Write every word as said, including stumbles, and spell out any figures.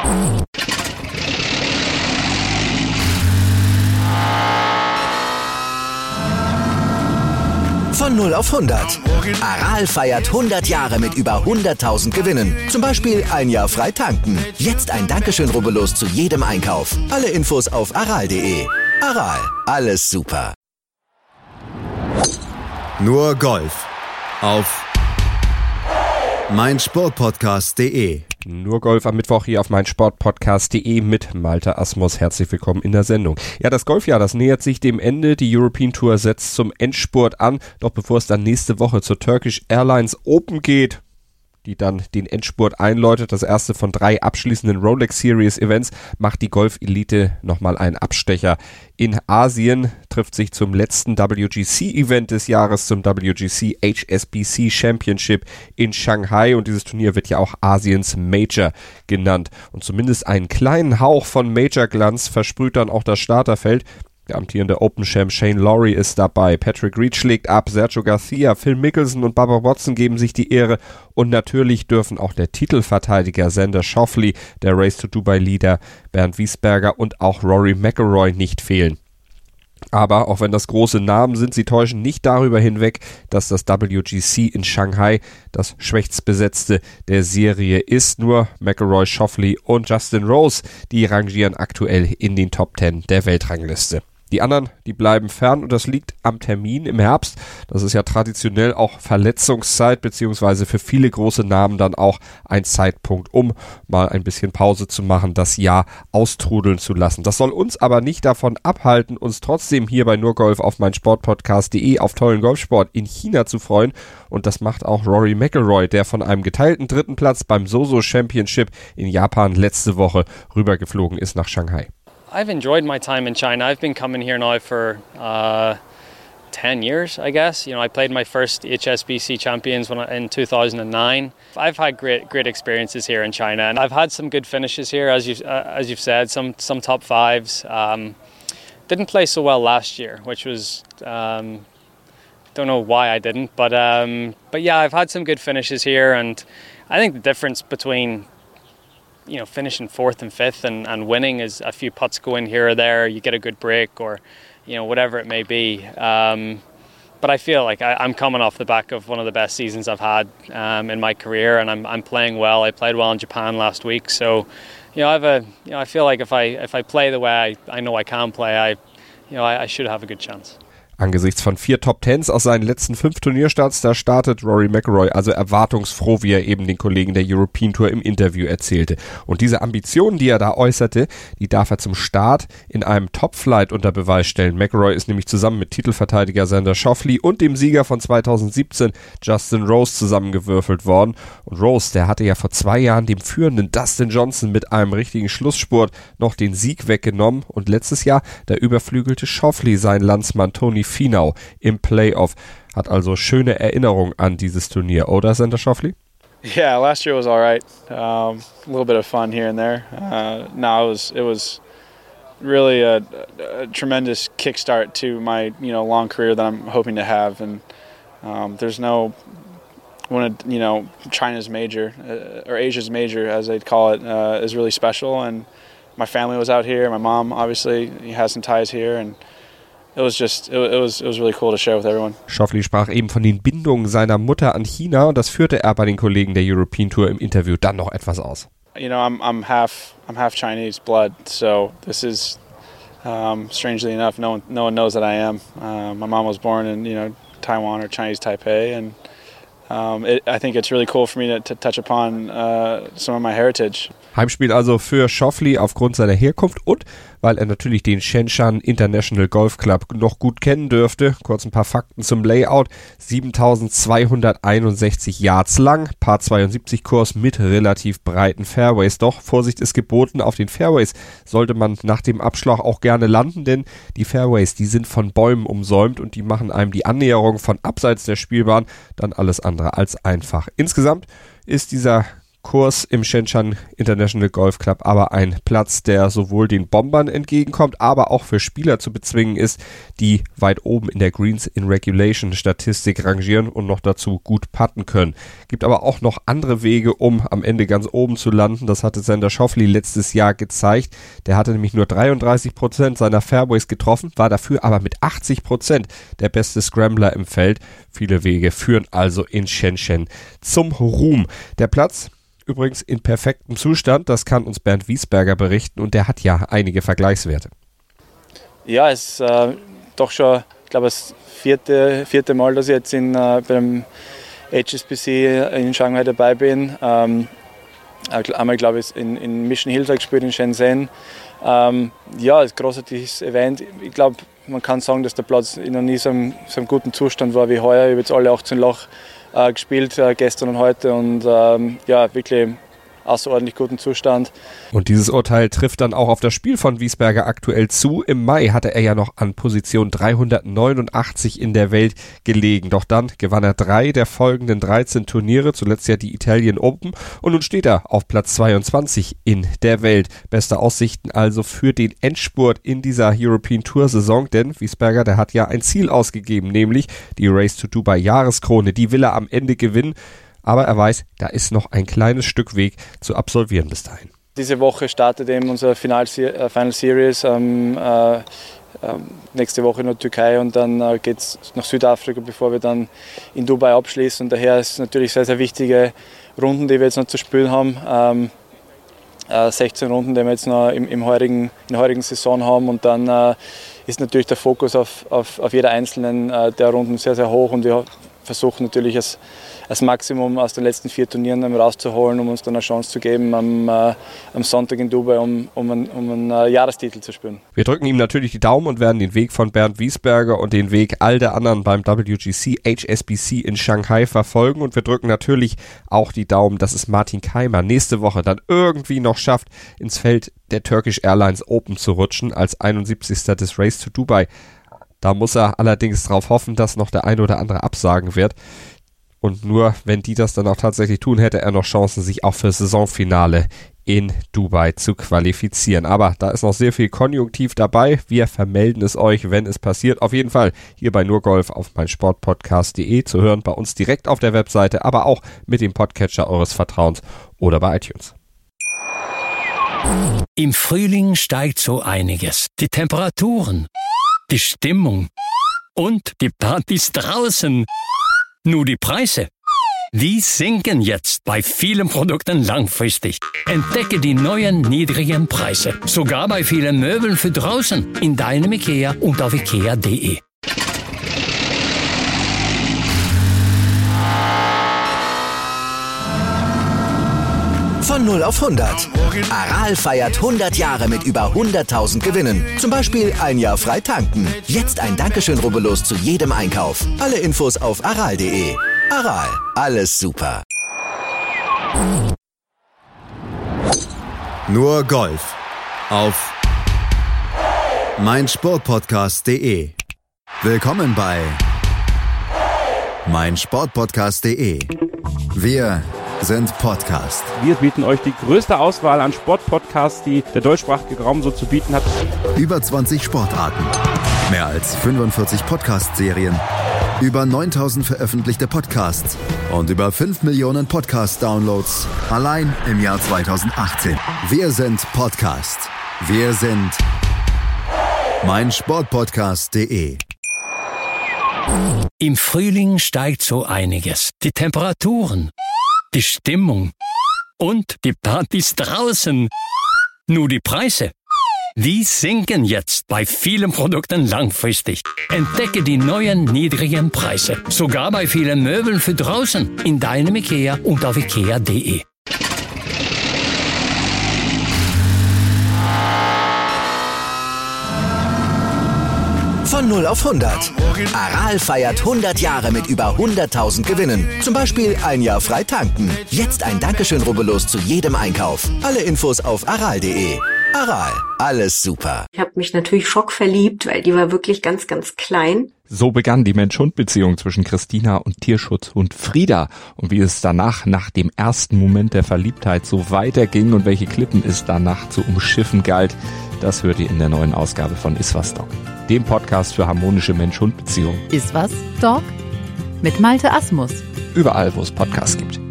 Von null auf hundert. Aral feiert hundert Jahre mit über hunderttausend Gewinnen. Zum Beispiel ein Jahr frei tanken. Jetzt ein Dankeschön, rubbellos zu jedem Einkauf. Alle Infos auf aral punkt de. Aral, alles super. Nur Golf auf meinsportpodcast punkt de. Nur Golf am Mittwoch hier auf meinsportpodcast punkt de mit Malte Asmus. Herzlich willkommen in der Sendung. Ja, das Golfjahr, das nähert sich dem Ende. Die European Tour setzt zum Endspurt an. Doch bevor es dann nächste Woche zur Turkish Airlines Open geht, die dann den Endspurt einläutet, das erste von drei abschließenden Rolex Series Events, macht die Golf-Elite nochmal einen Abstecher. In Asien trifft sich zum letzten W G C-Event des Jahres, zum W G C H S B C Championship in Shanghai, und dieses Turnier wird ja auch Asiens Major genannt. Und zumindest einen kleinen Hauch von Major-Glanz versprüht dann auch das Starterfeld. Der amtierende Open-Champ Shane Lowry ist dabei, Patrick Reed schlägt ab, Sergio Garcia, Phil Mickelson und Bubba Watson geben sich die Ehre, und natürlich dürfen auch der Titelverteidiger Xander Schauffele, der Race to Dubai-Leader Bernd Wiesberger und auch Rory McIlroy nicht fehlen. Aber auch wenn das große Namen sind, sie täuschen nicht darüber hinweg, dass das W G C in Shanghai das schwächstbesetzte der Serie ist. Nur McIlroy, Schauffele und Justin Rose, die rangieren aktuell in den Top Ten der Weltrangliste. Die anderen, die bleiben fern, und das liegt am Termin im Herbst. Das ist ja traditionell auch Verletzungszeit, beziehungsweise für viele große Namen dann auch ein Zeitpunkt, um mal ein bisschen Pause zu machen, das Jahr austrudeln zu lassen. Das soll uns aber nicht davon abhalten, uns trotzdem hier bei Nur Golf auf meinsportpodcast punkt de auf tollen Golfsport in China zu freuen. Und das macht auch Rory McIlroy, der von einem geteilten dritten Platz beim Zozo Championship in Japan letzte Woche rübergeflogen ist nach Shanghai. I've enjoyed my time in China. I've been coming here now for uh, ten years, I guess. You know, I played my first H S B C Champions when I, in two thousand nine. I've had great, great experiences here in China, and I've had some good finishes here, as you've, uh, as you've said, some some top fives. Um, didn't play so well last year, which was um, don't know why I didn't, but um, but yeah, I've had some good finishes here, and I think the difference between you know, finishing fourth and fifth and, and winning is a few putts go in here or there, you get a good break, or, you know, whatever it may be. Um, but I feel like I, I'm coming off the back of one of the best seasons I've had um, in my career, and I'm I'm playing well. I played well in Japan last week, so, you know, I have a, you know, I feel like if I if I play the way I, I know I can play, I, you know, I, I should have a good chance. Angesichts von vier Top Tens aus seinen letzten fünf Turnierstarts, da startet Rory McIlroy also erwartungsfroh, wie er eben den Kollegen der European Tour im Interview erzählte. Und diese Ambitionen, die er da äußerte, die darf er zum Start in einem Top-Flight unter Beweis stellen. McIlroy ist nämlich zusammen mit Titelverteidiger Xander Schauffele und dem Sieger von zweitausendsiebzehn, Justin Rose, zusammengewürfelt worden. Und Rose, der hatte ja vor zwei Jahren dem führenden Dustin Johnson mit einem richtigen Schlussspurt noch den Sieg weggenommen. Und letztes Jahr, da überflügelte Schauffele seinen Landsmann Tony Finau im Playoff. Hat also schöne Erinnerungen an dieses Turnier, oder Xander Schauffele? Yeah, last year was all right. Um, a little bit of fun here and there. Uh, no, it was it was really a, a tremendous kickstart to my you know long career that I'm hoping to have. And um, there's no when it, you know China's major uh, or Asia's major, as they'd call it, uh, is really special. And my family was out here. My mom obviously has some ties here, and It was just, it was, it was really cool to share with everyone. Schauffele sprach eben von den Bindungen seiner Mutter an China, und das führte er bei den Kollegen der European Tour im Interview dann noch etwas aus. You know, I'm I'm half I'm half Chinese blood, so this is um, strangely enough, no one no one knows that I am. Uh, my mom was born in you know Taiwan or Chinese Taipei, and um, it, I think it's really cool for me to, to touch upon uh, some of my heritage. Heimspiel also für Schauffele aufgrund seiner Herkunft und weil er natürlich den Shenzhen International Golf Club noch gut kennen dürfte. Kurz ein paar Fakten zum Layout. siebentausendzweihunderteinundsechzig Yards lang, Par zweiundsiebzig Kurs mit relativ breiten Fairways. Doch Vorsicht ist geboten, auf den Fairways sollte man nach dem Abschlag auch gerne landen, denn die Fairways, die sind von Bäumen umsäumt und die machen einem die Annäherung von abseits der Spielbahn dann alles andere als einfach. Insgesamt ist dieser Kurs im Shenzhen International Golf Club, aber ein Platz, der sowohl den Bombern entgegenkommt, aber auch für Spieler zu bezwingen ist, die weit oben in der Greens in Regulation Statistik rangieren und noch dazu gut putten können. Gibt aber auch noch andere Wege, um am Ende ganz oben zu landen. Das hatte Xander Schauffele letztes Jahr gezeigt. Der hatte nämlich nur dreiunddreißig Prozent seiner Fairways getroffen, war dafür aber mit achtzig Prozent der beste Scrambler im Feld. Viele Wege führen also in Shenzhen zum Ruhm. Der Platz übrigens in perfektem Zustand, das kann uns Bernd Wiesberger berichten und der hat ja einige Vergleichswerte. Ja, es ist äh, doch schon, ich glaube, das vierte, vierte Mal, dass ich jetzt in, äh, beim H S B C in Shanghai dabei bin. Ähm, einmal, glaube ich, in, in Mission Hills gespielt, in Shenzhen. Ähm, ja, ein großartiges Event. Ich glaube, man kann sagen, dass der Platz noch nie so einem, so einem guten Zustand war wie heuer. Ich habe jetzt alle achtzehn Loch äh, gespielt, äh, gestern und heute, und ähm, ja, wirklich außerordentlich guten Zustand. Und dieses Urteil trifft dann auch auf das Spiel von Wiesberger aktuell zu. Im Mai hatte er ja noch an Position dreihundertneunundachtzig in der Welt gelegen. Doch dann gewann er drei der folgenden dreizehn Turniere, zuletzt ja die Italian Open. Und nun steht er auf Platz zweiundzwanzig in der Welt. Beste Aussichten also für den Endspurt in dieser European Tour Saison. Denn Wiesberger, der hat ja ein Ziel ausgegeben, nämlich die Race to Dubai Jahreskrone. Die will er am Ende gewinnen. Aber er weiß, da ist noch ein kleines Stück Weg zu absolvieren bis dahin. Diese Woche startet eben unsere Final, äh, Final Series. Ähm, äh, äh, nächste Woche in der Türkei und dann äh, geht es nach Südafrika, bevor wir dann in Dubai abschließen. Und daher ist es natürlich sehr, sehr wichtige Runden, die wir jetzt noch zu spielen haben. Ähm, äh, sechzehn Runden, die wir jetzt noch im, im heurigen, in der heurigen Saison haben. Und dann äh, ist natürlich der Fokus auf, auf, auf jeder einzelnen äh, der Runden sehr, sehr hoch. Und wir versuchen natürlich das, das Maximum aus den letzten vier Turnieren rauszuholen, um uns dann eine Chance zu geben, am, äh, am Sonntag in Dubai, um, um, einen, um einen äh, Jahrestitel zu spielen. Wir drücken ihm natürlich die Daumen und werden den Weg von Bernd Wiesberger und den Weg all der anderen beim W G C H S B C in Shanghai verfolgen. Und wir drücken natürlich auch die Daumen, dass es Martin Kaymer nächste Woche dann irgendwie noch schafft, ins Feld der Turkish Airlines Open zu rutschen als einundsiebzigster des Race to Dubai. Da muss er allerdings darauf hoffen, dass noch der eine oder andere absagen wird. Und nur wenn die das dann auch tatsächlich tun, hätte er noch Chancen, sich auch für das Saisonfinale in Dubai zu qualifizieren. Aber da ist noch sehr viel Konjunktiv dabei. Wir vermelden es euch, wenn es passiert. Auf jeden Fall hier bei Nur Golf auf meinsportpodcast punkt de zu hören, bei uns direkt auf der Webseite, aber auch mit dem Podcatcher eures Vertrauens oder bei iTunes. Im Frühling steigt so einiges. Die Temperaturen, die Stimmung und die Partys draußen. Nur die Preise, die sinken jetzt bei vielen Produkten langfristig. Entdecke die neuen niedrigen Preise, sogar bei vielen Möbeln für draußen, in deinem IKEA und auf ikea punkt de. Von null auf hundert. Aral feiert hundert Jahre mit über hunderttausend Gewinnen. Zum Beispiel ein Jahr frei tanken. Jetzt ein Dankeschön, rubbellos zu jedem Einkauf. Alle Infos auf aral punkt de. Aral, alles super. Nur Golf auf meinsportpodcast punkt de. Willkommen bei meinsportpodcast punkt de. Wir sind Podcast. Wir bieten euch die größte Auswahl an Sportpodcasts, die der deutschsprachige Raum so zu bieten hat. Über zwanzig Sportarten, mehr als fünfundvierzig Podcast-Serien, über neuntausend veröffentlichte Podcasts und über fünf Millionen Podcast-Downloads allein im Jahr zweitausendachtzehn. Wir sind Podcast. Wir sind meinsportpodcast punkt de. Im Frühling steigt so einiges. Die Temperaturen, die Stimmung und die Partys draußen. Nur die Preise, die sinken jetzt bei vielen Produkten langfristig. Entdecke die neuen niedrigen Preise, sogar bei vielen Möbeln für draußen, in deinem IKEA und auf ikea punkt de. Von null auf hundert. Aral feiert hundert Jahre mit über hunderttausend Gewinnen. Zum Beispiel ein Jahr frei tanken. Jetzt ein Dankeschön, rubbellos zu jedem Einkauf. Alle Infos auf aral punkt de. Aral, alles super. Ich habe mich natürlich schockverliebt, weil die war wirklich ganz, ganz klein. So begann die Mensch-Hund-Beziehung zwischen Christina und Tierschutzhund Frieda. Und wie es danach, nach dem ersten Moment der Verliebtheit, so weiterging und welche Klippen es danach zu umschiffen galt, das hört ihr in der neuen Ausgabe von Iswas Dog, dem Podcast für harmonische Mensch-Hund-Beziehungen. Iswas Dog mit Malte Asmus. Überall, wo es Podcasts gibt.